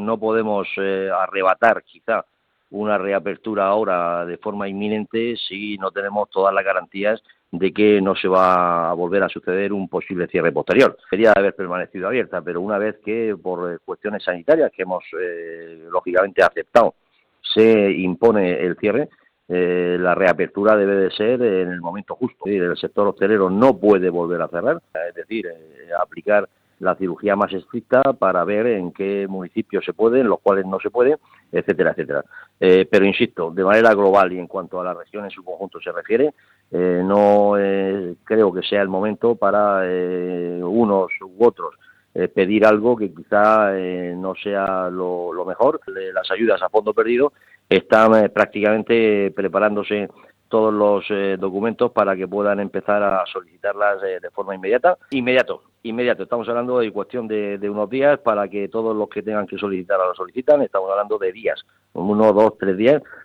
no podemos arrebatar quizá una reapertura ahora de forma inminente si no tenemos todas las garantías de que no se va a volver a suceder un posible cierre posterior. Debería haber permanecido abierta, pero una vez que por cuestiones sanitarias que hemos lógicamente aceptado se impone el cierre, la reapertura debe de ser en el momento justo. El sector hostelero no puede volver a cerrar, es decir, aplicar la cirugía más estricta para ver en qué municipios se puede, en los cuales no se puede, etcétera, etcétera. Pero insisto, de manera global y en cuanto a la región en su conjunto se refiere, no creo que sea el momento para unos u otros pedir algo que quizá no sea lo mejor. Las ayudas a fondo perdido están prácticamente preparándose todos los documentos para que puedan empezar a solicitarlas de forma inmediata. Inmediato. Estamos hablando de cuestión de unos días para que todos los que tengan que solicitarla lo solicitan. Estamos hablando de días, 1, 2, 3 días